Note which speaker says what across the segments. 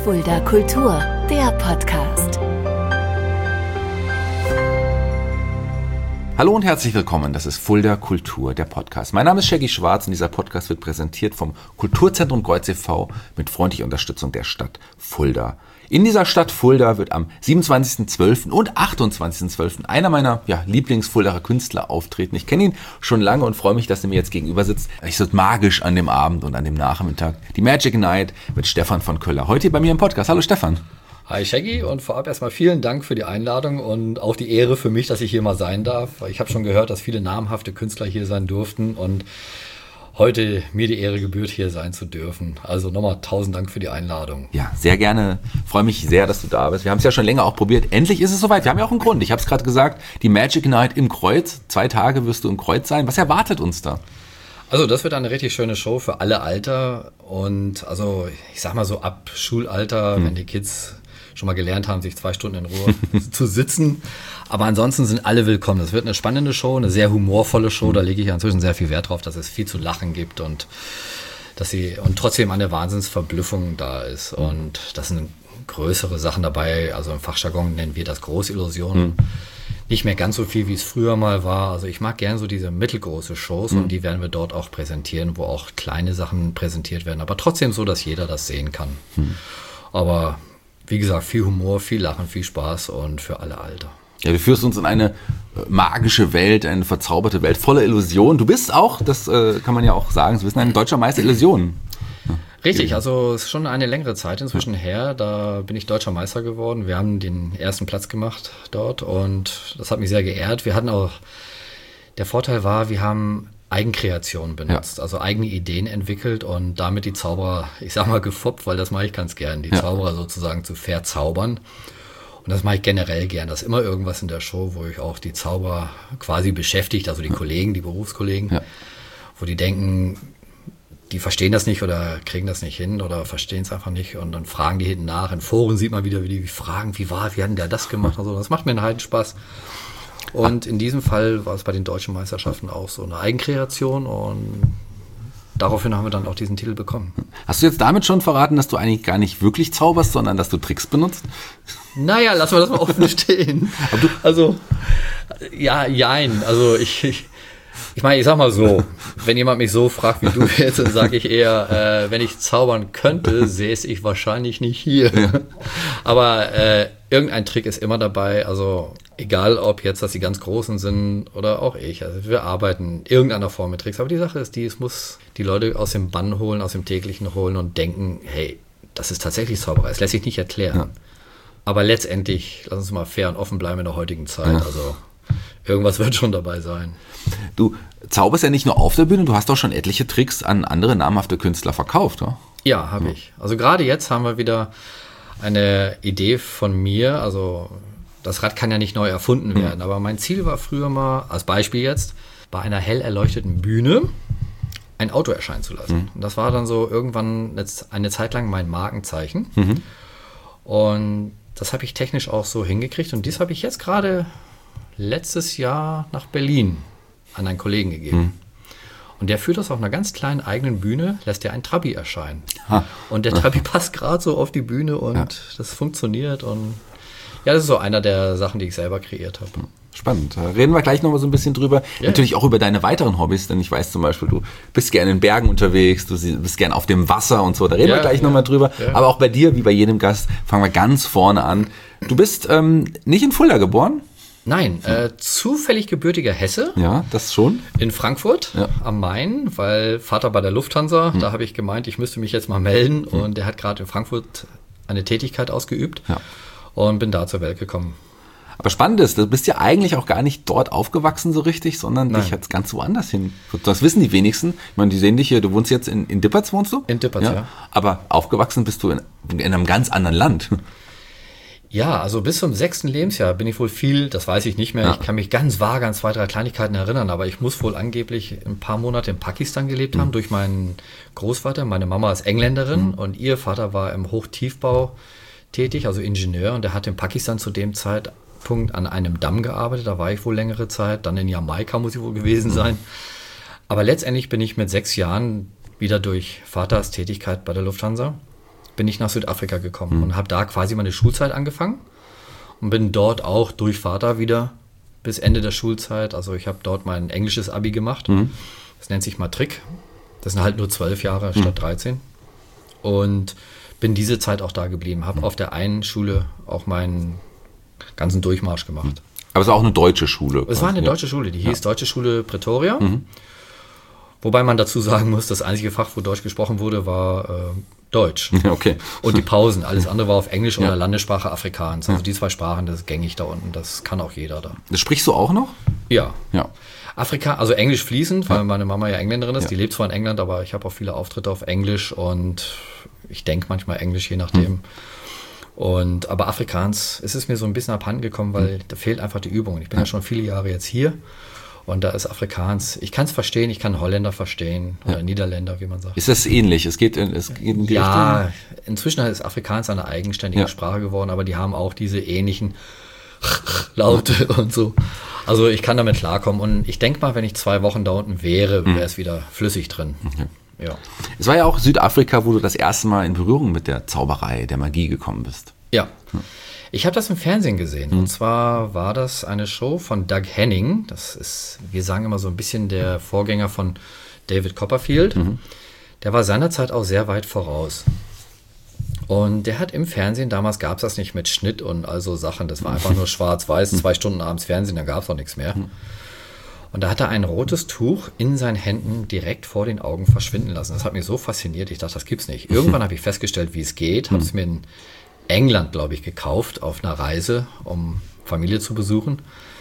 Speaker 1: Fulda Kultur, der Podcast.
Speaker 2: Hallo und herzlich willkommen, das ist Fulda Kultur, der Podcast. Mein Name ist Shaggy Schwarz und dieser Podcast wird präsentiert vom Kulturzentrum Kreuz e.V. mit freundlicher Unterstützung der Stadt Fulda. In dieser Stadt Fulda wird am 27.12. und 28.12. einer meiner Lieblings-Fuldaer Künstler auftreten. Ich kenne ihn schon lange und freue mich, dass er mir jetzt gegenüber sitzt. Es wird magisch an dem Abend und an dem Nachmittag. Die Magic Night mit Stefan von Köller. Heute hier bei mir im Podcast. Hallo Stefan.
Speaker 3: Hi Shaggy und vorab erstmal vielen Dank für die Einladung und auch die Ehre für mich, dass ich hier mal sein darf. Ich habe schon gehört, dass viele namhafte Künstler hier sein durften und heute mir die Ehre gebührt, hier sein zu dürfen. Also nochmal 1000 Dank für die Einladung.
Speaker 2: Ja, sehr gerne. Freue mich sehr, dass du da bist. Wir haben es ja schon länger auch probiert. Endlich ist es soweit. Wir haben ja auch einen Grund. Ich habe es gerade gesagt, die Magic Night im Kreuz. 2 Tage wirst du im Kreuz sein. Was erwartet uns da?
Speaker 3: Also das wird eine richtig schöne Show für alle Alter und also ich sag mal so ab Schulalter, wenn die Kids schon mal gelernt haben, sich 2 Stunden in Ruhe zu sitzen. Aber ansonsten sind alle willkommen. Das wird eine spannende Show, eine sehr humorvolle Show. Da lege ich inzwischen sehr viel Wert drauf, dass es viel zu lachen gibt und trotzdem eine Wahnsinnsverblüffung da ist. Und das sind größere Sachen dabei. Also im Fachjargon nennen wir das Großillusionen. Nicht mehr ganz so viel, wie es früher mal war. Also ich mag gern so diese mittelgroße Shows und die werden wir dort auch präsentieren, wo auch kleine Sachen präsentiert werden. Aber trotzdem so, dass jeder das sehen kann. Aber wie gesagt, viel Humor, viel Lachen, viel Spaß und für alle Alter.
Speaker 2: Ja, du führst uns in eine magische Welt, eine verzauberte Welt voller Illusionen. Du bist auch, das kann man ja auch sagen, du bist ein deutscher Meister Illusionen.
Speaker 3: Richtig, also es ist schon eine längere Zeit inzwischen her, da bin ich deutscher Meister geworden. Wir haben den ersten Platz gemacht dort und das hat mich sehr geehrt. Wir hatten auch, der Vorteil war, wir haben Eigenkreationen benutzt, also eigene Ideen entwickelt und damit die Zauberer, ich sag mal gefoppt, weil das mache ich ganz gern, die Zauberer sozusagen zu verzaubern. Und das mache ich generell gern. Das ist immer irgendwas in der Show, wo ich auch die Zauberer quasi beschäftigt, also die Kollegen, die Berufskollegen, wo die denken, die verstehen das nicht oder kriegen das nicht hin oder verstehen es einfach nicht und dann fragen die hinten nach. In Foren sieht man wieder, wie die fragen, wie hat denn der das gemacht? Also das macht mir einen Heidenspaß. Und in diesem Fall war es bei den deutschen Meisterschaften auch so eine Eigenkreation und daraufhin haben wir dann auch diesen Titel bekommen.
Speaker 2: Hast du jetzt damit schon verraten, dass du eigentlich gar nicht wirklich zauberst, sondern dass du Tricks benutzt?
Speaker 3: Naja, lassen wir das mal offen stehen. Also, ja, jein. Also ich meine, ich sag mal so, wenn jemand mich so fragt wie du jetzt, dann sage ich eher, wenn ich zaubern könnte, säße ich wahrscheinlich nicht hier. Ja. Aber irgendein Trick ist immer dabei, also egal ob jetzt, dass die ganz Großen sind oder auch ich. Also wir arbeiten in irgendeiner Form mit Tricks. Aber die Sache ist es muss die Leute aus dem Bann holen, aus dem Täglichen holen und denken, hey, das ist tatsächlich Zauberei. Das lässt sich nicht erklären. Ja. Aber letztendlich, lass uns mal fair und offen bleiben in der heutigen Zeit. Ja. Also irgendwas wird schon dabei sein.
Speaker 2: Du zauberst ja nicht nur auf der Bühne, du hast auch schon etliche Tricks an andere namhafte Künstler verkauft, oder?
Speaker 3: Ja, habe ich. Also gerade jetzt haben wir wieder eine Idee von mir. Also das Rad kann ja nicht neu erfunden werden, aber mein Ziel war früher mal, als Beispiel jetzt, bei einer hell erleuchteten Bühne ein Auto erscheinen zu lassen. Und das war dann so irgendwann eine Zeit lang mein Markenzeichen. Und das habe ich technisch auch so hingekriegt. Und dies habe ich jetzt gerade letztes Jahr nach Berlin an einen Kollegen gegeben. Und der führt das auf einer ganz kleinen eigenen Bühne, lässt ja ein Trabi erscheinen. Und der Trabi passt gerade so auf die Bühne und das funktioniert. Und ja, das ist so einer der Sachen, die ich selber kreiert habe.
Speaker 2: Spannend. Da reden wir gleich noch mal so ein bisschen drüber. Ja. Natürlich auch über deine weiteren Hobbys, denn ich weiß zum Beispiel, du bist gerne in Bergen unterwegs, du bist gerne auf dem Wasser und so. Da reden wir gleich noch mal drüber. Ja. Aber auch bei dir, wie bei jedem Gast, fangen wir ganz vorne an. Du bist nicht in Fulda geboren?
Speaker 3: Nein, zufällig gebürtiger Hesse.
Speaker 2: Ja, das schon.
Speaker 3: In Frankfurt am Main, weil Vater bei der Lufthansa, da habe ich gemeint, ich müsste mich jetzt mal melden. Und der hat gerade in Frankfurt eine Tätigkeit ausgeübt und bin da zur Welt gekommen.
Speaker 2: Aber spannend ist, du bist ja eigentlich auch gar nicht dort aufgewachsen so richtig, sondern dich jetzt ganz woanders hin. Das wissen die wenigsten. Ich meine, die sehen dich hier, du wohnst jetzt in Dippertz, wohnst du?
Speaker 3: In Dippertz, ja.
Speaker 2: Aber aufgewachsen bist du in einem ganz anderen Land.
Speaker 3: Ja, also bis zum 6. Lebensjahr bin ich wohl viel, das weiß ich nicht mehr. Ich kann mich ganz vage an 2, 3 Kleinigkeiten erinnern, aber ich muss wohl angeblich ein paar Monate in Pakistan gelebt haben durch meinen Großvater. Meine Mama ist Engländerin und ihr Vater war im Hochtiefbau tätig, also Ingenieur, und der hat in Pakistan zu dem Zeitpunkt an einem Damm gearbeitet. Da war ich wohl längere Zeit. Dann in Jamaika muss ich wohl gewesen sein. Aber letztendlich bin ich mit 6 Jahren wieder durch Vaters Tätigkeit bei der Lufthansa bin ich nach Südafrika gekommen und habe da quasi meine Schulzeit angefangen und bin dort auch durch Vater wieder bis Ende der Schulzeit. Also ich habe dort mein englisches Abi gemacht. Das nennt sich Matric. Das sind halt nur 12 Jahre statt 13. Und bin diese Zeit auch da geblieben. Habe auf der einen Schule auch meinen ganzen Durchmarsch gemacht.
Speaker 2: Aber es war auch eine deutsche Schule.
Speaker 3: Es war eine deutsche Schule, die hieß Deutsche Schule Pretoria. Wobei man dazu sagen muss, das einzige Fach, wo Deutsch gesprochen wurde, war Deutsch.
Speaker 2: Okay.
Speaker 3: Und die Pausen. Alles andere war auf Englisch oder Landessprache Afrikaans. Also die 2 Sprachen, das ist gängig da unten. Das kann auch jeder da.
Speaker 2: Das sprichst du auch noch?
Speaker 3: Ja.
Speaker 2: Ja.
Speaker 3: Also Englisch fließend, weil meine Mama ja Engländerin ist. Die lebt zwar in England, aber ich habe auch viele Auftritte auf Englisch und ich denke manchmal Englisch, je nachdem. Aber Afrikaans ist es mir so ein bisschen abhanden gekommen, weil da fehlt einfach die Übung. Ich bin ja schon viele Jahre jetzt hier und da ist Afrikaans. Ich kann es verstehen, ich kann Holländer verstehen oder Niederländer, wie man sagt.
Speaker 2: Ist das ähnlich? Es geht in die
Speaker 3: Ja,
Speaker 2: Richtung?
Speaker 3: inzwischen ist Afrikaans eine eigenständige Sprache geworden, aber die haben auch diese ähnlichen Laute und so. Also ich kann damit klarkommen und ich denke mal, wenn ich 2 Wochen da unten wäre, wäre es wieder flüssig drin. Ja.
Speaker 2: Es war ja auch Südafrika, wo du das erste Mal in Berührung mit der Zauberei, der Magie gekommen bist.
Speaker 3: Ja. Ich habe das im Fernsehen gesehen. Und zwar war das eine Show von Doug Henning. Das ist, wir sagen immer so ein bisschen der Vorgänger von David Copperfield. Der war seinerzeit auch sehr weit voraus. Und der hat im Fernsehen, damals gab es das nicht mit Schnitt und all so Sachen, das war einfach nur schwarz-weiß, 2 Stunden abends Fernsehen, da gab es auch nichts mehr. Und da hat er ein rotes Tuch in seinen Händen direkt vor den Augen verschwinden lassen. Das hat mich so fasziniert, ich dachte, das gibt's nicht. Irgendwann habe ich festgestellt, wie es geht, habe es mir in England, glaube ich, gekauft, auf einer Reise, um Familie zu besuchen.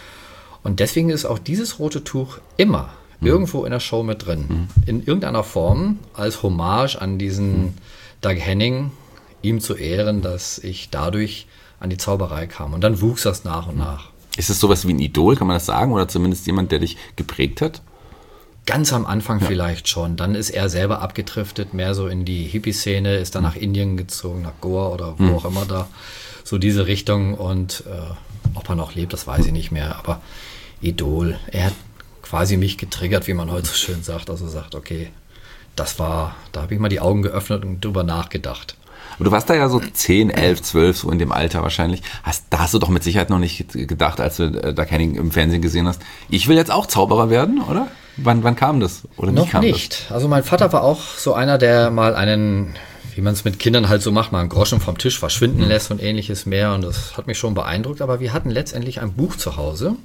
Speaker 3: Und deswegen ist auch dieses rote Tuch immer irgendwo in der Show mit drin. In irgendeiner Form, als Hommage an diesen Doug Henning, ihm zu ehren, dass ich dadurch an die Zauberei kam. Und dann wuchs das nach und nach.
Speaker 2: Ist es sowas wie ein Idol, kann man das sagen? Oder zumindest jemand, der dich geprägt hat?
Speaker 3: Ganz am Anfang vielleicht schon. Dann ist er selber abgedriftet, mehr so in die Hippie-Szene, ist dann nach Indien gezogen, nach Goa oder wo auch immer da. So diese Richtung. Und ob er noch lebt, das weiß ich nicht mehr. Aber Idol, er hat quasi mich getriggert, wie man heute so schön sagt. Also sagt, okay, da habe ich mal die Augen geöffnet und drüber nachgedacht.
Speaker 2: Aber du warst da ja so 10, 11, 12, so in dem Alter wahrscheinlich. Da hast du doch mit Sicherheit noch nicht gedacht, als du Doug Henning im Fernsehen gesehen hast, ich will jetzt auch Zauberer werden, oder? Wann kam das? Oder
Speaker 3: noch nicht. Also mein Vater war auch so einer, der mal einen, wie man es mit Kindern halt so macht, mal einen Groschen vom Tisch verschwinden lässt und ähnliches mehr. Und das hat mich schon beeindruckt. Aber wir hatten letztendlich ein Buch zu Hause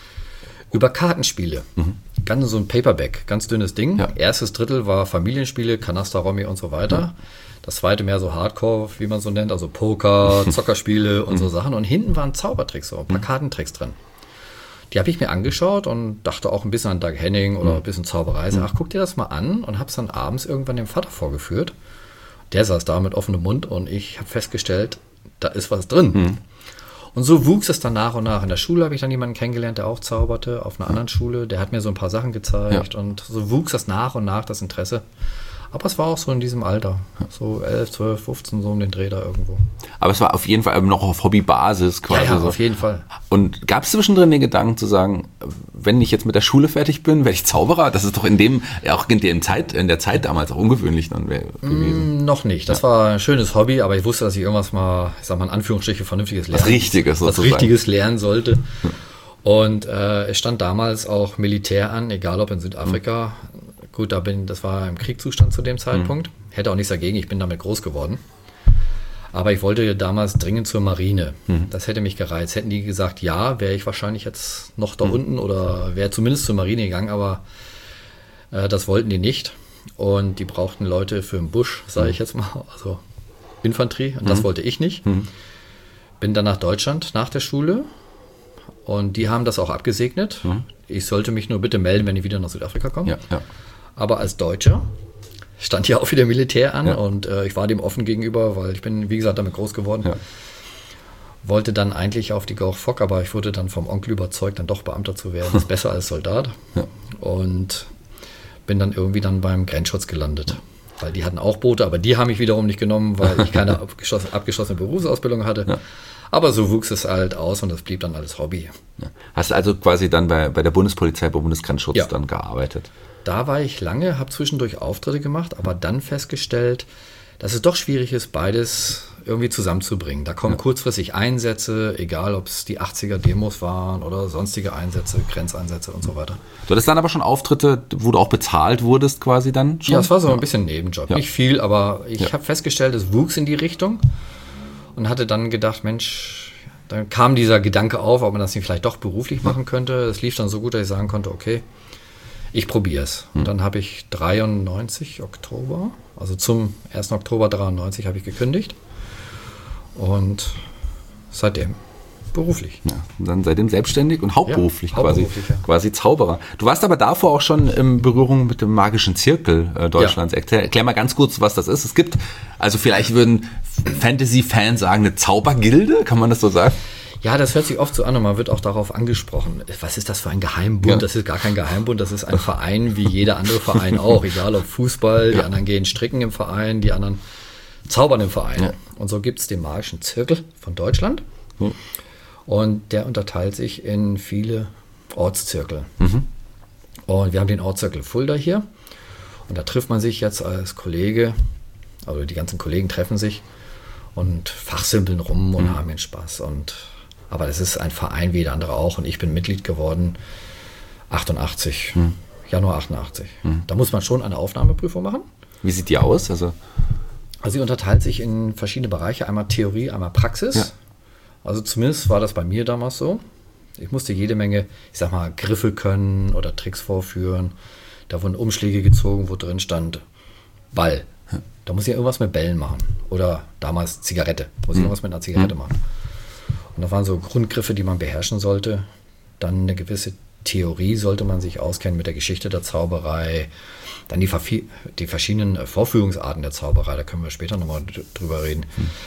Speaker 3: über Kartenspiele. Ganz so ein Paperback, ganz dünnes Ding.
Speaker 2: Ja.
Speaker 3: Erstes Drittel war Familienspiele, Kanaster, Romy und so weiter. Das zweite mehr so Hardcore, wie man so nennt, also Poker, Zockerspiele und so Sachen. Und hinten waren Zaubertricks, so ein paar Kartentricks drin. Die habe ich mir angeschaut und dachte auch ein bisschen an Doug Henning oder ein bisschen Zauberei. Ach, guck dir das mal an und habe es dann abends irgendwann dem Vater vorgeführt. Der saß da mit offenem Mund und ich habe festgestellt, da ist was drin. Und so wuchs es dann nach und nach. In der Schule habe ich dann jemanden kennengelernt, der auch zauberte, auf einer anderen Schule. Der hat mir so ein paar Sachen gezeigt und so wuchs das nach und nach, das Interesse. Aber es war auch so in diesem Alter, so 11, 12, 15, so um den Dreh da irgendwo.
Speaker 2: Aber es war auf jeden Fall noch auf Hobbybasis quasi.
Speaker 3: Ja,
Speaker 2: so.
Speaker 3: auf jeden Fall.
Speaker 2: Und gab es zwischendrin den Gedanken zu sagen, wenn ich jetzt mit der Schule fertig bin, werde ich Zauberer? Das ist doch in der Zeit damals auch ungewöhnlich dann gewesen.
Speaker 3: Noch nicht. Das war ein schönes Hobby, aber ich wusste, dass ich irgendwas mal, ich sag mal in Anführungsstriche, vernünftiges lernen.
Speaker 2: Was Richtiges
Speaker 3: lernen sollte. Und es stand damals auch Militär an, egal ob in Südafrika. Gut, das war im Kriegszustand zu dem Zeitpunkt. Hätte auch nichts dagegen, ich bin damit groß geworden. Aber ich wollte damals dringend zur Marine. Das hätte mich gereizt. Hätten die gesagt, ja, wäre ich wahrscheinlich jetzt noch da unten oder wäre zumindest zur Marine gegangen, aber das wollten die nicht. Und die brauchten Leute für den Busch, sage ich jetzt mal, also Infanterie. Und das wollte ich nicht. Bin dann nach Deutschland nach der Schule und die haben das auch abgesegnet. Ich sollte mich nur bitte melden, wenn ich wieder nach Südafrika komme.
Speaker 2: Ja.
Speaker 3: Aber als Deutscher stand ja auch wieder Militär an und ich war dem offen gegenüber, weil ich bin, wie gesagt, damit groß geworden. Ja. Wollte dann eigentlich auf die Gauch Fock, aber ich wurde dann vom Onkel überzeugt, dann doch Beamter zu werden. Das ist besser als Soldat. Ja. Und bin dann irgendwie beim Grenzschutz gelandet. Weil die hatten auch Boote, aber die haben mich wiederum nicht genommen, weil ich keine abgeschlossene Berufsausbildung hatte. Ja. Aber so wuchs es halt aus und das blieb dann alles Hobby.
Speaker 2: Ja. Hast du also quasi dann bei der Bundespolizei, beim Bundesgrenzschutz dann gearbeitet?
Speaker 3: Da war ich lange, habe zwischendurch Auftritte gemacht, aber dann festgestellt, dass es doch schwierig ist, beides irgendwie zusammenzubringen. Da kommen kurzfristig Einsätze, egal ob es die 80er-Demos waren oder sonstige Einsätze, Grenzeinsätze und so weiter.
Speaker 2: Du hattest dann aber schon Auftritte, wo du auch bezahlt wurdest quasi dann schon?
Speaker 3: Ja, es war so ein bisschen ein Nebenjob. Nicht viel, aber ich habe festgestellt, es wuchs in die Richtung und hatte dann gedacht, Mensch, dann kam dieser Gedanke auf, ob man das nicht vielleicht doch beruflich machen könnte. Es lief dann so gut, dass ich sagen konnte, okay, ich probiere es. Und dann habe ich 93 Oktober, also zum 1. Oktober 93 habe ich gekündigt. Und seitdem beruflich.
Speaker 2: Ja, und dann seitdem selbstständig und hauptberuflich, quasi Zauberer. Du warst aber davor auch schon in Berührung mit dem magischen Zirkel Deutschlands. Ja. Erklär mal ganz kurz, was das ist. Es gibt, also vielleicht würden Fantasy-Fans sagen, eine Zaubergilde, kann man das so sagen?
Speaker 3: Ja, das hört sich oft so an und man wird auch darauf angesprochen. Was ist das für ein Geheimbund? Ja. Das ist gar kein Geheimbund, das ist ein Verein wie jeder andere Verein auch. Egal ob Fußball, die anderen gehen stricken im Verein, die anderen zaubern im Verein. Ja. Und so gibt es den magischen Zirkel von Deutschland. Mhm. Und der unterteilt sich in viele Ortszirkel. Mhm. Und wir haben den Ortszirkel Fulda hier. Und da trifft man sich jetzt als Kollege, also die ganzen Kollegen treffen sich und fachsimpeln rum und haben den Spaß. Aber das ist ein Verein wie jeder andere auch. Und ich bin Mitglied geworden 88, Januar 88. Da muss man schon eine Aufnahmeprüfung machen.
Speaker 2: Wie sieht die aus? Also
Speaker 3: sie unterteilt sich in verschiedene Bereiche, einmal Theorie, einmal Praxis. Ja. Also zumindest war das bei mir damals so. Ich musste jede Menge, ich sag mal, Griffe können oder Tricks vorführen. Da wurden Umschläge gezogen, wo drin stand Ball. Da muss ich irgendwas mit Bällen machen. Oder damals Zigarette. Muss ich irgendwas mit einer Zigarette machen. Und da waren so Grundgriffe, die man beherrschen sollte. Dann eine gewisse Theorie sollte man sich auskennen mit der Geschichte der Zauberei. Dann die verschiedenen Vorführungsarten der Zauberei, da können wir später nochmal drüber reden.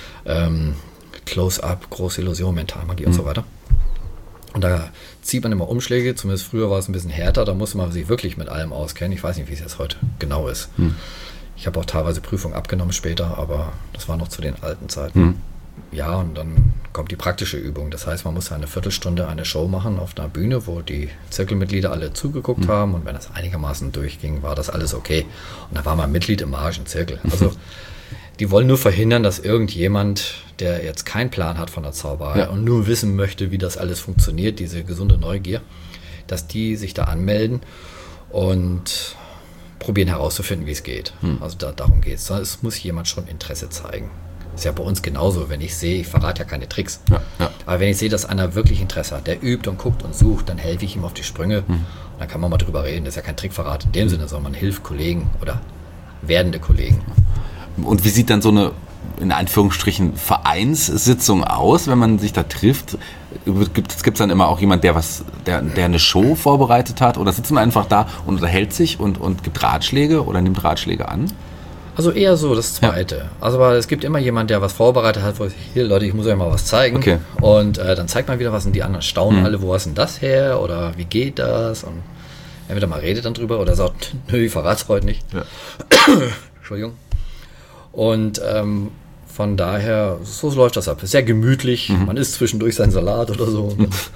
Speaker 3: Close-up, große Illusion, Mentalmagie und so weiter. Und da zieht man immer Umschläge, zumindest früher war es ein bisschen härter, da musste man sich wirklich mit allem auskennen. Ich weiß nicht, wie es jetzt heute genau ist. Ich habe auch teilweise Prüfungen abgenommen später, aber das war noch zu den alten Zeiten. Ja, und dann kommt die praktische Übung. Das heißt, man muss eine Viertelstunde eine Show machen auf einer Bühne, wo die Zirkelmitglieder alle zugeguckt haben. Und wenn das einigermaßen durchging, war das alles okay. Und dann war man Mitglied im magischen Zirkel. Also die wollen nur verhindern, dass irgendjemand, der jetzt keinen Plan hat von der Zauberei und nur wissen möchte, wie das alles funktioniert, diese gesunde Neugier, dass die sich da anmelden und probieren herauszufinden, wie es geht. Also darum geht es. Es muss jemand schon Interesse zeigen. Ist ja bei uns genauso, wenn ich sehe, ich verrate ja keine Tricks. Aber wenn ich sehe, dass einer wirklich Interesse hat, der übt und guckt und sucht, dann helfe ich ihm auf die Sprünge. Und dann kann man mal drüber reden. Das ist ja kein Trickverrat in dem Sinne, sondern man hilft Kollegen oder werdende Kollegen.
Speaker 2: Und wie sieht dann so eine, in Anführungsstrichen, Vereinssitzung aus, wenn man sich da trifft? Gibt es dann immer auch jemand, der eine Show vorbereitet hat? Oder sitzt man einfach da und unterhält sich und gibt Ratschläge oder nimmt Ratschläge an?
Speaker 3: Also eher so das Zweite. Ja. Also aber es gibt immer jemand, der was vorbereitet hat, wo ich, hier Leute, ich muss euch mal was zeigen. Okay. Und dann zeigt man wieder was und die anderen staunen alle, wo ist denn das her oder wie geht das? Und entweder mal redet dann drüber oder sagt, nö, ich verrate es heute nicht. Ja. Entschuldigung. Und von daher, so läuft das ab. Sehr gemütlich, man isst zwischendurch seinen Salat oder so.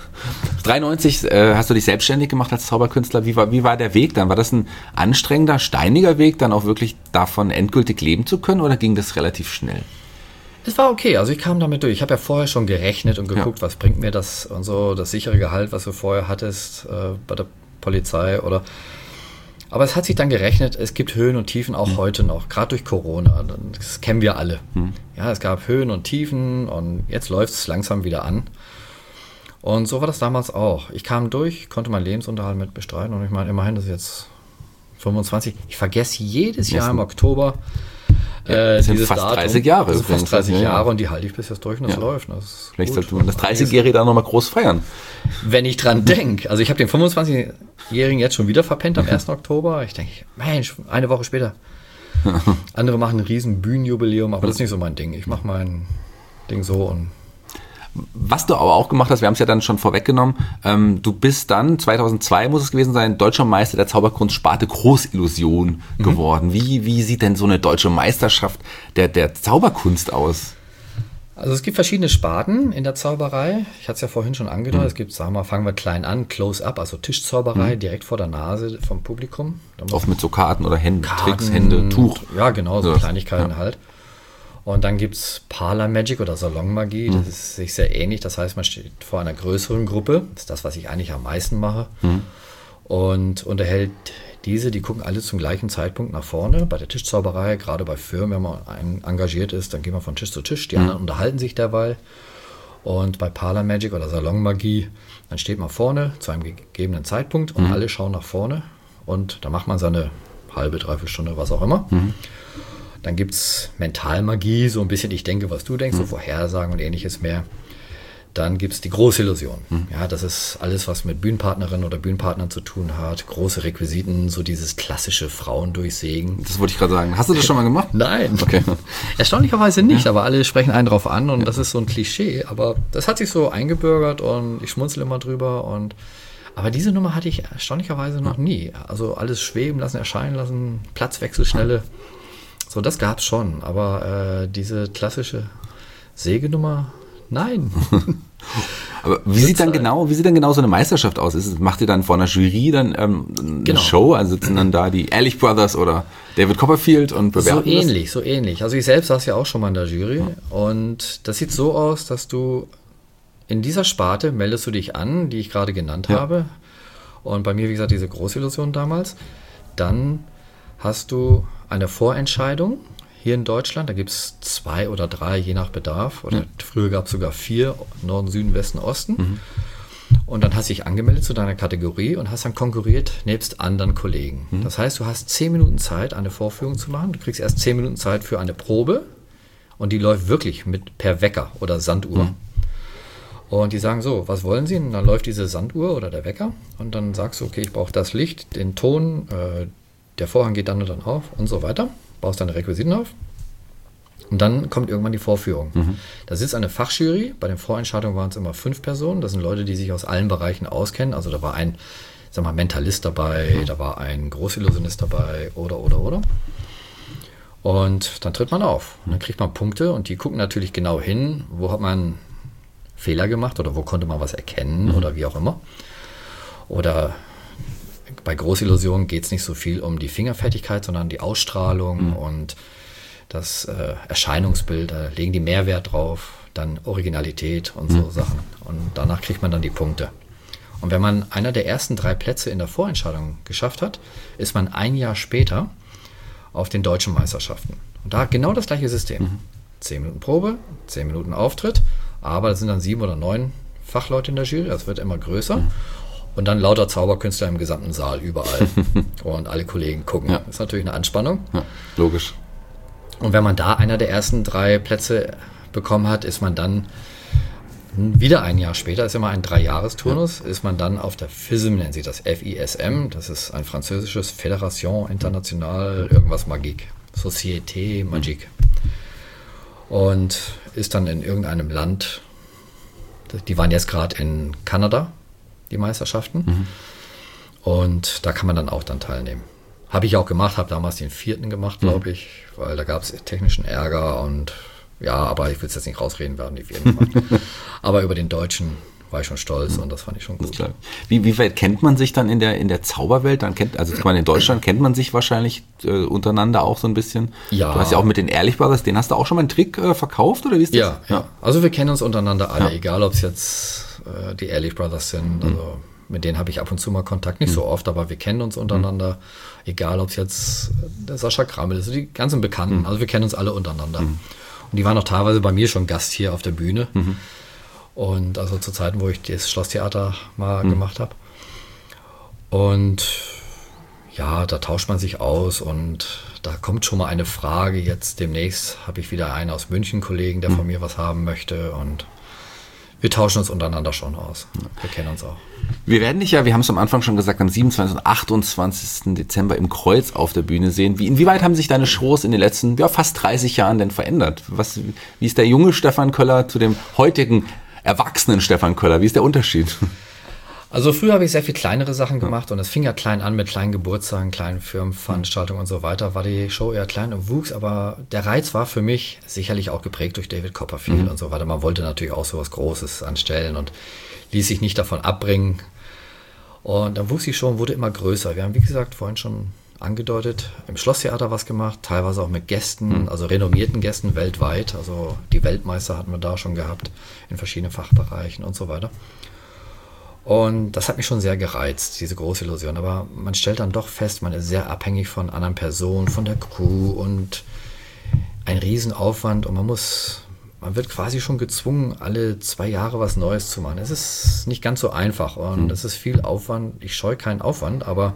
Speaker 2: 93 hast du dich selbstständig gemacht als Zauberkünstler. Wie war der Weg dann? War das ein anstrengender, steiniger Weg, dann auch wirklich davon endgültig leben zu können oder ging das relativ schnell?
Speaker 3: Es war okay, also ich kam damit durch. Ich habe ja vorher schon gerechnet und geguckt, was bringt mir das und so, das sichere Gehalt, was du vorher hattest bei der Polizei oder... Aber es hat sich dann gerechnet, es gibt Höhen und Tiefen auch heute noch, gerade durch Corona. Das kennen wir alle. Ja, es gab Höhen und Tiefen und jetzt läuft es langsam wieder an. Und so war das damals auch. Ich kam durch, konnte meinen Lebensunterhalt mit bestreiten und ich meine, immerhin, das ist jetzt 25. Ich vergesse jedes Jahr im Oktober
Speaker 2: das sind fast Datum. 30 Jahre.
Speaker 3: Also fast 30 Jahre und die halte ich bis jetzt durch und das läuft. Das
Speaker 2: vielleicht sollte man das 30-Jährige da nochmal groß feiern.
Speaker 3: Wenn ich dran denke. Also ich habe den 25-Jährigen jetzt schon wieder verpennt am 1. Oktober. Ich denke, Mensch, eine Woche später. Andere machen ein riesen Bühnenjubiläum, aber das ist nicht so mein Ding. Ich mache mein Ding so und...
Speaker 2: Was du aber auch gemacht hast, wir haben es ja dann schon vorweggenommen, du bist dann, 2002 muss es gewesen sein, deutscher Meister der Zauberkunstsparte Großillusion geworden. Wie sieht denn so eine deutsche Meisterschaft der Zauberkunst aus?
Speaker 3: Also es gibt verschiedene Sparten in der Zauberei. Ich hatte es ja vorhin schon angedeutet. Es gibt, sagen wir, fangen wir klein an, Close-up, also Tischzauberei, direkt vor der Nase vom Publikum.
Speaker 2: Oft mit so Karten oder Tricks, Hände, Tuch.
Speaker 3: Ja, genau, so Kleinigkeiten halt. Und dann gibt es Parlor Magic oder Salonmagie, das ist sich sehr ähnlich. Das heißt, man steht vor einer größeren Gruppe, das ist das, was ich eigentlich am meisten mache, und unterhält diese, die gucken alle zum gleichen Zeitpunkt nach vorne. Bei der Tischzauberei, gerade bei Firmen, wenn man engagiert ist, dann gehen wir von Tisch zu Tisch, die anderen unterhalten sich derweil. Und bei Parlor Magic oder Salonmagie, dann steht man vorne zu einem gegebenen Zeitpunkt und alle schauen nach vorne und da macht man seine halbe, dreiviertel Stunde, was auch immer. Dann gibt es Mentalmagie, so ein bisschen ich denke, was du denkst, so Vorhersagen und ähnliches mehr. Dann gibt es die Großillusion. Ja, das ist alles, was mit Bühnenpartnerinnen oder Bühnenpartnern zu tun hat. Große Requisiten, so dieses klassische Frauendurchsägen.
Speaker 2: Das wollte ich gerade sagen. Hast du das schon mal gemacht?
Speaker 3: Nein.
Speaker 2: Okay.
Speaker 3: Erstaunlicherweise nicht, aber alle sprechen einen drauf an und das ist so ein Klischee. Aber das hat sich so eingebürgert und ich schmunzel immer drüber. Aber diese Nummer hatte ich erstaunlicherweise noch nie. Also alles schweben lassen, erscheinen lassen, Platzwechselschnelle. So, das gab es schon. Aber diese klassische Sägenummer, nein.
Speaker 2: Aber wie sieht dann genau so eine Meisterschaft aus? Macht ihr dann vor einer Jury dann eine Show? Also sitzen dann da die Ehrlich Brothers oder David Copperfield und bewerten
Speaker 3: so ähnlich. Also ich selbst saß ja auch schon mal in der Jury und das sieht so aus, dass du in dieser Sparte meldest du dich an, die ich gerade genannt habe. Und bei mir, wie gesagt, diese Großillusion damals. Dann hast du eine Vorentscheidung hier in Deutschland. Da gibt es 2 oder 3, je nach Bedarf. Oder früher gab es sogar 4, Norden, Süden, Westen, Osten. Und dann hast du dich angemeldet zu deiner Kategorie und hast dann konkurriert nebst anderen Kollegen. Das heißt, du hast 10 Minuten Zeit, eine Vorführung zu machen. Du kriegst erst 10 Minuten Zeit für eine Probe und die läuft wirklich per Wecker oder Sanduhr. Und die sagen so, was wollen Sie? Und dann läuft diese Sanduhr oder der Wecker und dann sagst du, okay, ich brauche das Licht, den Ton, der Vorhang geht dann und dann auf und so weiter. Baust deine Requisiten auf und dann kommt irgendwann die Vorführung. Da sitzt eine Fachjury, bei den Vorentscheidungen waren es immer 5 Personen, das sind Leute, die sich aus allen Bereichen auskennen, also da war ein, Mentalist dabei, da war ein Großillusionist dabei oder. Und dann tritt man auf und dann kriegt man Punkte und die gucken natürlich genau hin, wo hat man Fehler gemacht oder wo konnte man was erkennen oder wie auch immer. Oder bei Großillusionen geht es nicht so viel um die Fingerfertigkeit, sondern die Ausstrahlung und das Erscheinungsbild. Da legen die mehr Wert drauf, dann Originalität und so Sachen. Und danach kriegt man dann die Punkte. Und wenn man einer der ersten 3 Plätze in der Vorentscheidung geschafft hat, ist man ein Jahr später auf den deutschen Meisterschaften. Und da genau das gleiche System. 10 Minuten Probe, 10 Minuten Auftritt, aber das sind dann 7 oder 9 Fachleute in der Jury, das wird immer größer. Und dann lauter Zauberkünstler im gesamten Saal, überall. Und alle Kollegen gucken. Das ist natürlich eine Anspannung.
Speaker 2: Ja, logisch.
Speaker 3: Und wenn man da einer der ersten 3 Plätze bekommen hat, ist man dann wieder ein Jahr später, ist immer ein 3-Jahres-Turnus, ist man dann auf der FISM, nennen sie das FISM, das ist ein französisches Fédération Internationale, irgendwas Magique, Société Magique. Und ist dann in irgendeinem Land, die waren jetzt gerade in Kanada, die Meisterschaften. Und da kann man dann auch dann teilnehmen. Habe ich auch gemacht, habe damals den 4. gemacht, glaube ich, weil da gab es technischen Ärger und ja, aber ich will es jetzt nicht rausreden, werden die 4. gemacht. Aber über den Deutschen war ich schon stolz und das fand ich schon gut.
Speaker 2: Wie weit kennt man sich dann in der Zauberwelt? Also in Deutschland kennt man sich wahrscheinlich untereinander auch so ein bisschen.
Speaker 3: Ja.
Speaker 2: Du hast ja auch mit den Ehrlich Brothers, den hast du auch schon mal einen Trick verkauft oder wie ist das?
Speaker 3: Ja. Also wir kennen uns untereinander alle, egal ob es jetzt die Ehrlich Brothers sind, also mit denen habe ich ab und zu mal Kontakt, nicht so oft, aber wir kennen uns untereinander, egal ob es jetzt der Sascha Krammel ist, die ganzen Bekannten, also wir kennen uns alle untereinander. Und die waren auch teilweise bei mir schon Gast hier auf der Bühne. Und also zu Zeiten, wo ich das Schlosstheater mal gemacht habe. Und ja, da tauscht man sich aus und da kommt schon mal eine Frage. Jetzt demnächst habe ich wieder einen aus München, Kollegen, der von mir was haben möchte und wir tauschen uns untereinander schon aus. Wir kennen uns auch.
Speaker 2: Wir werden dich ja, wir haben es am Anfang schon gesagt, am 27. und 28. Dezember im Kreuz auf der Bühne sehen. Inwieweit haben sich deine Shows in den letzten fast 30 Jahren denn verändert? Wie ist der junge Stefan Köller zu dem heutigen erwachsenen Stefan Köller? Wie ist der Unterschied?
Speaker 3: Also früher habe ich sehr viel kleinere Sachen gemacht und es fing ja klein an mit kleinen Geburtstagen, kleinen Firmenveranstaltungen und so weiter. War die Show eher klein und wuchs, aber der Reiz war für mich sicherlich auch geprägt durch David Copperfield und so weiter. Man wollte natürlich auch so was Großes anstellen und ließ sich nicht davon abbringen. Und dann wuchs die Show und wurde immer größer. Wir haben, wie gesagt, vorhin schon angedeutet, im Schlosstheater was gemacht, teilweise auch mit Gästen, also renommierten Gästen weltweit. Also die Weltmeister hatten wir da schon gehabt in verschiedenen Fachbereichen und so weiter. Und das hat mich schon sehr gereizt, diese Großillusion. Aber man stellt dann doch fest, man ist sehr abhängig von anderen Personen, von der Crew und ein Riesenaufwand. Und man wird quasi schon gezwungen, alle 2 Jahre was Neues zu machen. Es ist nicht ganz so einfach und es ist viel Aufwand. Ich scheue keinen Aufwand, aber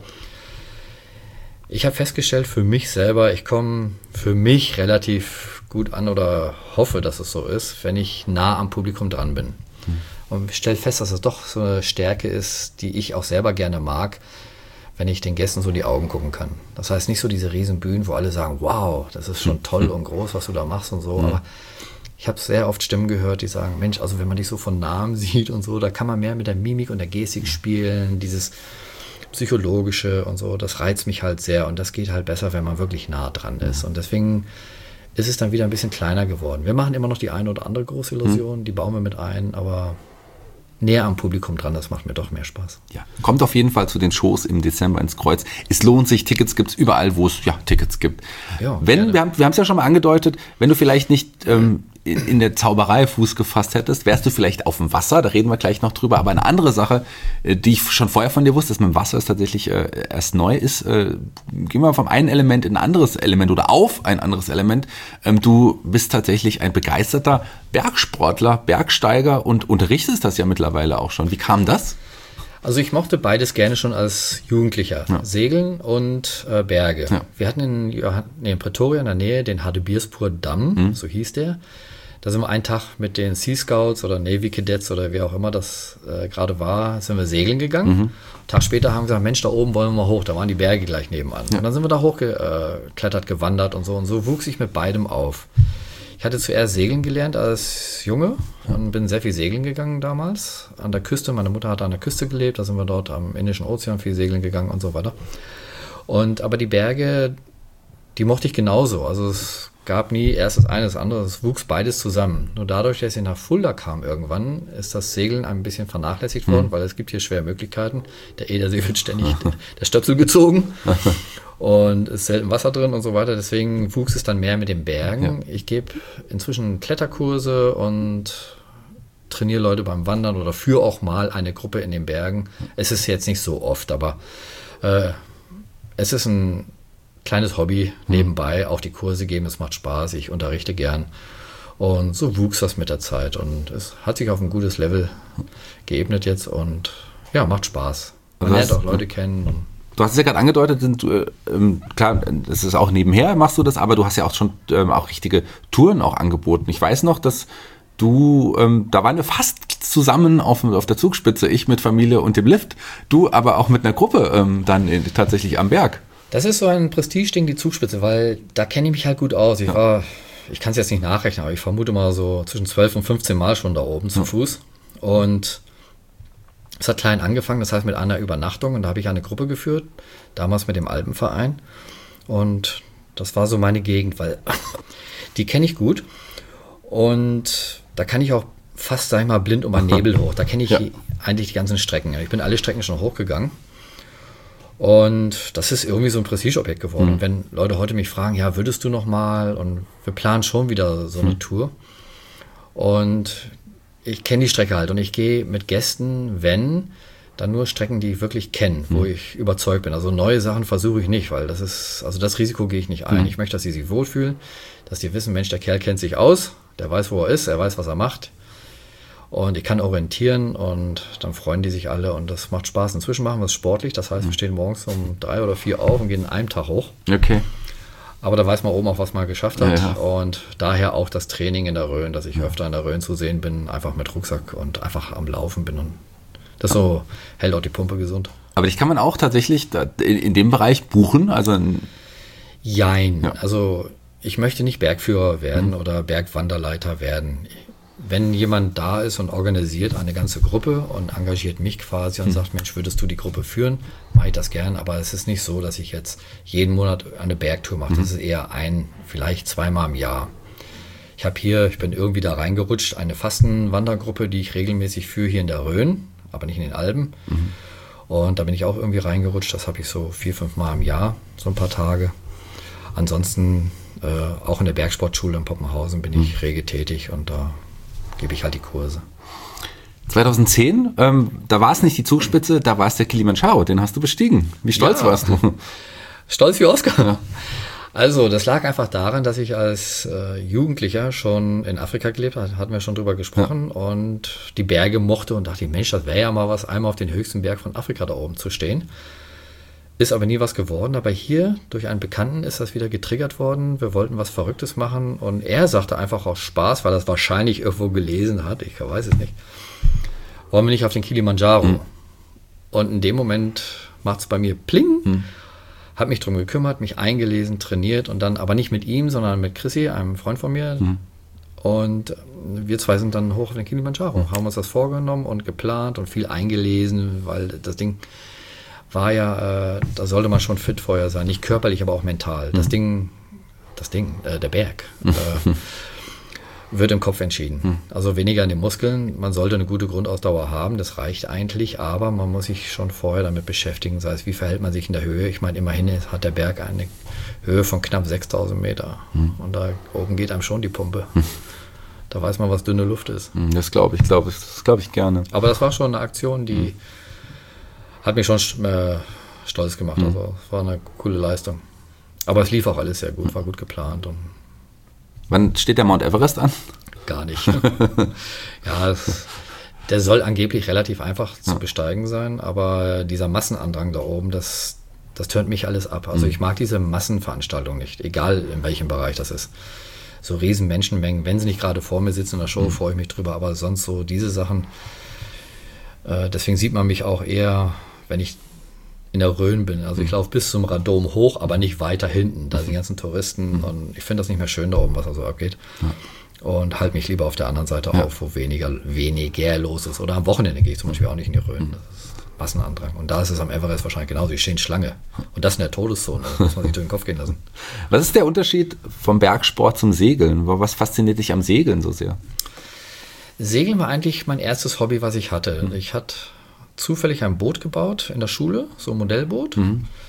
Speaker 3: ich habe festgestellt für mich selber, ich komme für mich relativ gut an oder hoffe, dass es so ist, wenn ich nah am Publikum dran bin. Und stelle fest, dass es doch so eine Stärke ist, die ich auch selber gerne mag, wenn ich den Gästen so in die Augen gucken kann. Das heißt nicht so diese riesen Bühnen, wo alle sagen, wow, das ist schon toll und groß, was du da machst und so. Aber ich habe sehr oft Stimmen gehört, die sagen, Mensch, also wenn man dich so von Namen sieht und so, da kann man mehr mit der Mimik und der Gestik spielen, dieses Psychologische und so, das reizt mich halt sehr und das geht halt besser, wenn man wirklich nah dran ist. Und deswegen ist es dann wieder ein bisschen kleiner geworden. Wir machen immer noch die eine oder andere große Illusion, die bauen wir mit ein, aber näher am Publikum dran, das macht mir doch mehr Spaß.
Speaker 2: Ja, kommt auf jeden Fall zu den Shows im Dezember ins Kreuz. Es lohnt sich, Tickets gibt es überall, wo es Tickets gibt.
Speaker 3: Ja,
Speaker 2: wir haben es ja schon mal angedeutet, wenn du vielleicht nicht in der Zauberei Fuß gefasst hättest, wärst du vielleicht auf dem Wasser, da reden wir gleich noch drüber, aber eine andere Sache, die ich schon vorher von dir wusste, dass mit dem Wasser ist tatsächlich erst neu ist, gehen wir vom einen Element in ein anderes Element oder auf ein anderes Element. Du bist tatsächlich ein begeisterter Bergsportler, Bergsteiger und unterrichtest das ja mittlerweile auch schon. Wie kam das?
Speaker 3: Also ich mochte beides gerne schon als Jugendlicher, Segeln und Berge. Ja. Wir hatten in Pretoria in der Nähe den Hartebierspur Damm, so hieß der. Da sind wir einen Tag mit den Sea Scouts oder Navy Cadets oder wer auch immer das gerade war, sind wir segeln gegangen. Einen Tag später haben wir gesagt, Mensch, da oben wollen wir mal hoch, da waren die Berge gleich nebenan. Ja. Und dann sind wir da hochgeklettert, gewandert und so wuchs ich mit beidem auf. Ich hatte zuerst Segeln gelernt als Junge und bin sehr viel segeln gegangen damals an der Küste. Meine Mutter hat an der Küste gelebt, da sind wir dort am Indischen Ozean viel segeln gegangen und so weiter. Aber die Berge, die mochte ich genauso. Also es gab nie erst das eine, das andere, es wuchs beides zusammen. Nur dadurch, dass ich nach Fulda kam irgendwann, ist das Segeln ein bisschen vernachlässigt worden, weil es gibt hier schwer Möglichkeiten. Der Edersee wird ständig der Stöpsel gezogen. Und es ist selten Wasser drin und so weiter. Deswegen wuchs es dann mehr mit den Bergen. Ja. Ich gebe inzwischen Kletterkurse und trainiere Leute beim Wandern oder führe auch mal eine Gruppe in den Bergen. Es ist jetzt nicht so oft, aber es ist ein kleines Hobby nebenbei. Auch die Kurse geben, es macht Spaß. Ich unterrichte gern. Und so wuchs das mit der Zeit. Und es hat sich auf ein gutes Level geebnet jetzt und ja, macht Spaß. Man lernt auch Leute kennen.
Speaker 2: Du hast es ja gerade angedeutet, klar, das ist auch nebenher, machst du das, aber du hast ja auch schon auch richtige Touren auch angeboten. Ich weiß noch, dass du, da waren wir fast zusammen auf der Zugspitze, ich mit Familie und dem Lift, du aber auch mit einer Gruppe tatsächlich am Berg.
Speaker 3: Das ist so ein Prestigeding, die Zugspitze, weil da kenne ich mich halt gut aus. Ich kann es jetzt nicht nachrechnen, aber ich vermute mal so zwischen 12 und 15 Mal schon da oben zu Fuß. Und es hat klein angefangen, das heißt mit einer Übernachtung, und da habe ich eine Gruppe geführt, damals mit dem Alpenverein, und das war so meine Gegend, weil die kenne ich gut und da kann ich auch fast, sag ich mal, blind um einen Nebel hoch, da kenne ich eigentlich die ganzen Strecken. Ich bin alle Strecken schon hochgegangen und das ist irgendwie so ein Prestigeobjekt geworden. Und wenn Leute heute mich fragen, ja, würdest du noch mal, und wir planen schon wieder so eine Tour, und ich kenne die Strecke halt und ich gehe mit Gästen, dann nur Strecken, die ich wirklich kenne, wo ich überzeugt bin. Also neue Sachen versuche ich nicht, weil das Risiko gehe ich nicht ein. Ich möchte, dass sie sich wohlfühlen, dass die wissen, Mensch, der Kerl kennt sich aus, der weiß, wo er ist, er weiß, was er macht. Und ich kann orientieren und dann freuen die sich alle und das macht Spaß. Inzwischen machen wir es sportlich, das heißt, wir stehen morgens um 3 oder 4 auf und gehen in einem Tag hoch.
Speaker 2: Okay.
Speaker 3: Aber da weiß man oben auch, was man geschafft hat. Ja. Und daher auch das Training in der Rhön, dass ich öfter in der Rhön zu sehen bin, einfach mit Rucksack und einfach am Laufen bin. Und das so hält auch die Pumpe gesund.
Speaker 2: Aber dich kann man auch tatsächlich in dem Bereich buchen?
Speaker 3: Jein. Ja. Also ich möchte nicht Bergführer werden oder Bergwanderleiter werden. Wenn jemand da ist und organisiert eine ganze Gruppe und engagiert mich quasi und sagt, Mensch, würdest du die Gruppe führen, mache ich das gern. Aber es ist nicht so, dass ich jetzt jeden Monat eine Bergtour mache. Das ist eher vielleicht 2-mal im Jahr. Ich bin irgendwie da reingerutscht, eine Fastenwandergruppe, die ich regelmäßig führe hier in der Rhön, aber nicht in den Alpen. Und da bin ich auch irgendwie reingerutscht. Das habe ich so 4-5 Mal im Jahr, so ein paar Tage. Ansonsten auch in der Bergsportschule in Poppenhausen bin ich rege tätig und da gebe ich halt die Kurse.
Speaker 2: 2010, da war es nicht die Zugspitze, da war es der Kilimanjaro, den hast du bestiegen. Wie stolz warst du?
Speaker 3: Stolz wie Oscar. Ja. Also, das lag einfach daran, dass ich als Jugendlicher schon in Afrika gelebt habe, hatten wir schon drüber gesprochen, und die Berge mochte und dachte, Mensch, das wäre ja mal was, einmal auf den höchsten Berg von Afrika da oben zu stehen. Ist aber nie was geworden, aber hier durch einen Bekannten ist das wieder getriggert worden. Wir wollten was Verrücktes machen und er sagte einfach aus Spaß, weil er es wahrscheinlich irgendwo gelesen hat, ich weiß es nicht, wollen wir nicht auf den Kilimanjaro? Und in dem Moment macht es bei mir Pling. Habe mich drum gekümmert, mich eingelesen, trainiert und dann aber nicht mit ihm, sondern mit Chrissy, einem Freund von mir. Und wir zwei sind dann hoch auf den Kilimanjaro, haben uns das vorgenommen und geplant und viel eingelesen, weil das Ding war ja, da sollte man schon fit vorher sein, nicht körperlich, aber auch mental. Der Berg, wird im Kopf entschieden. Also weniger in den Muskeln. Man sollte eine gute Grundausdauer haben, das reicht eigentlich, aber man muss sich schon vorher damit beschäftigen, sei es, wie verhält man sich in der Höhe. Ich meine, immerhin hat der Berg eine Höhe von knapp 6.000 Meter und da oben geht einem schon die Pumpe. Da weiß man, was dünne Luft ist.
Speaker 2: Das glaube ich gerne.
Speaker 3: Aber das war schon eine Aktion, die hat mich schon stolz gemacht. Also es war eine coole Leistung. Aber es lief auch alles sehr gut, war gut geplant. Und
Speaker 2: wann steht der Mount Everest an?
Speaker 3: Gar nicht. Ja, der soll angeblich relativ einfach zu besteigen sein, aber dieser Massenandrang da oben, das tönt mich alles ab. Also ich mag diese Massenveranstaltung nicht, egal in welchem Bereich das ist. So riesen Menschenmengen, wenn sie nicht gerade vor mir sitzen in der Show, freue ich mich drüber, aber sonst so diese Sachen, deswegen sieht man mich auch eher, wenn ich in der Rhön bin. Also ich laufe bis zum Radom hoch, aber nicht weiter hinten. Da sind die ganzen Touristen und ich finde das nicht mehr schön da oben, was da so abgeht. Und halte mich lieber auf der anderen Seite auf, wo weniger los ist. Oder am Wochenende gehe ich zum Beispiel auch nicht in die Rhön. Das ist Massenandrang. Und da ist es am Everest wahrscheinlich genauso. Die stehen Schlange. Und das in der Todeszone. Das muss man sich durch den Kopf gehen lassen.
Speaker 2: Was ist der Unterschied vom Bergsport zum Segeln? Was fasziniert dich am Segeln so sehr?
Speaker 3: Segeln war eigentlich mein erstes Hobby, was ich hatte. Ich hatte zufällig ein Boot gebaut in der Schule, so ein Modellboot.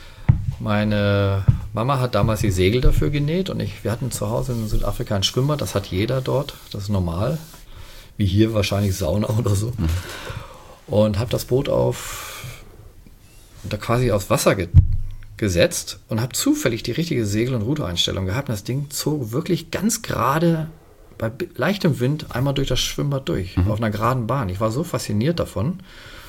Speaker 3: Meine Mama hat damals die Segel dafür genäht und wir hatten zu Hause in Südafrika ein Schwimmbad, das hat jeder dort, das ist normal, wie hier wahrscheinlich Sauna oder so. Und habe das Boot quasi aufs Wasser gesetzt und habe zufällig die richtige Segel- und Rudereinstellung gehabt und das Ding zog wirklich ganz gerade bei leichtem Wind einmal durch das Schwimmbad durch, auf einer geraden Bahn. Ich war so fasziniert davon.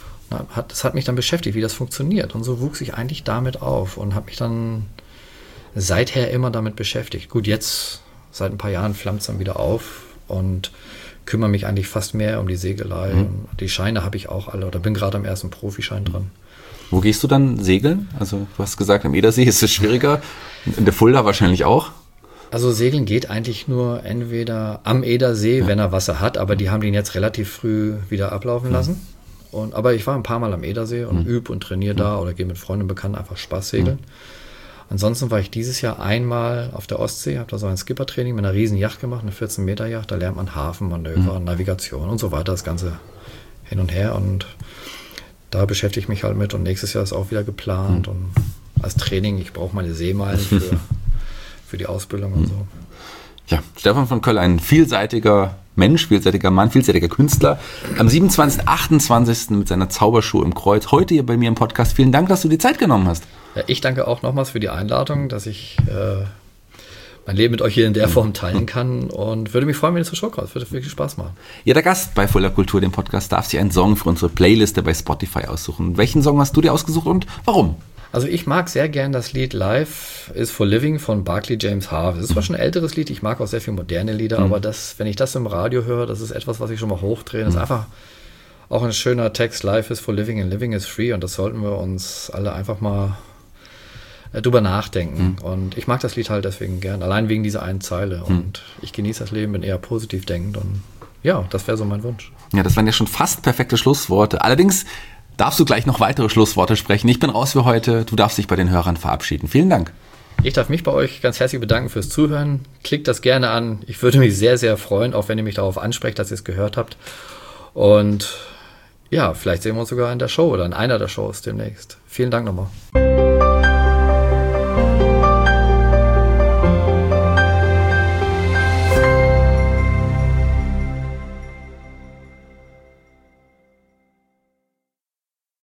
Speaker 3: Das hat mich dann beschäftigt, wie das funktioniert. Und so wuchs ich eigentlich damit auf und habe mich dann seither immer damit beschäftigt. Gut, jetzt, seit ein paar Jahren, flammt es dann wieder auf und kümmere mich eigentlich fast mehr um die Segelei. Und die Scheine habe ich auch alle oder bin gerade am ersten Profischein dran.
Speaker 2: Wo gehst du dann segeln? Also du hast gesagt, am Edersee ist es schwieriger. In der Fulda wahrscheinlich auch.
Speaker 3: Also Segeln geht eigentlich nur entweder am Edersee, wenn er Wasser hat, aber die haben den jetzt relativ früh wieder ablaufen lassen. Aber ich war ein paar Mal am Edersee und übe und trainiere da oder gehe mit Freunden und Bekannten einfach Spaß segeln. Ansonsten war ich dieses Jahr einmal auf der Ostsee, habe da so ein Skippertraining mit einer riesen Yacht gemacht, eine 14-Meter-Yacht. Da lernt man Hafenmanöver, Navigation und so weiter, das Ganze hin und her. Und da beschäftige ich mich halt mit und nächstes Jahr ist auch wieder geplant. Und als Training, ich brauche meine Seemeilen für die Ausbildung und so.
Speaker 2: Ja, Stefan von Köll, ein vielseitiger Mensch, vielseitiger Mann, vielseitiger Künstler. Am 27., 28. mit seiner Zaubershow im Kreuz. Heute hier bei mir im Podcast. Vielen Dank, dass du dir Zeit genommen hast.
Speaker 3: Ja, ich danke auch nochmals für die Einladung, dass ich mein Leben mit euch hier in der Form teilen kann und würde mich freuen, wenn ihr zur Show kommt. Würde wirklich Spaß machen.
Speaker 2: Jeder Gast bei Fulda Kultur, dem Podcast, darf sich einen Song für unsere Playliste bei Spotify aussuchen. Welchen Song hast du dir ausgesucht und warum?
Speaker 3: Also ich mag sehr gern das Lied Life is for Living von Barclay James Harvey. Das ist zwar schon ein älteres Lied, ich mag auch sehr viel moderne Lieder, aber wenn ich das im Radio höre, das ist etwas, was ich schon mal hochdrehe. Das ist einfach auch ein schöner Text, Life is for Living and Living is free, und das sollten wir uns alle einfach mal drüber nachdenken. Und ich mag das Lied halt deswegen gern, allein wegen dieser einen Zeile. Und ich genieße das Leben, bin eher positiv denkend und ja, das wäre so mein Wunsch.
Speaker 2: Ja, das waren ja schon fast perfekte Schlussworte. Allerdings darfst du gleich noch weitere Schlussworte sprechen. Ich bin raus für heute. Du darfst dich bei den Hörern verabschieden. Vielen Dank.
Speaker 3: Ich darf mich bei euch ganz herzlich bedanken fürs Zuhören. Klickt das gerne an. Ich würde mich sehr, sehr freuen, auch wenn ihr mich darauf ansprecht, dass ihr es gehört habt. Und ja, vielleicht sehen wir uns sogar in der Show oder in einer der Shows demnächst. Vielen Dank nochmal.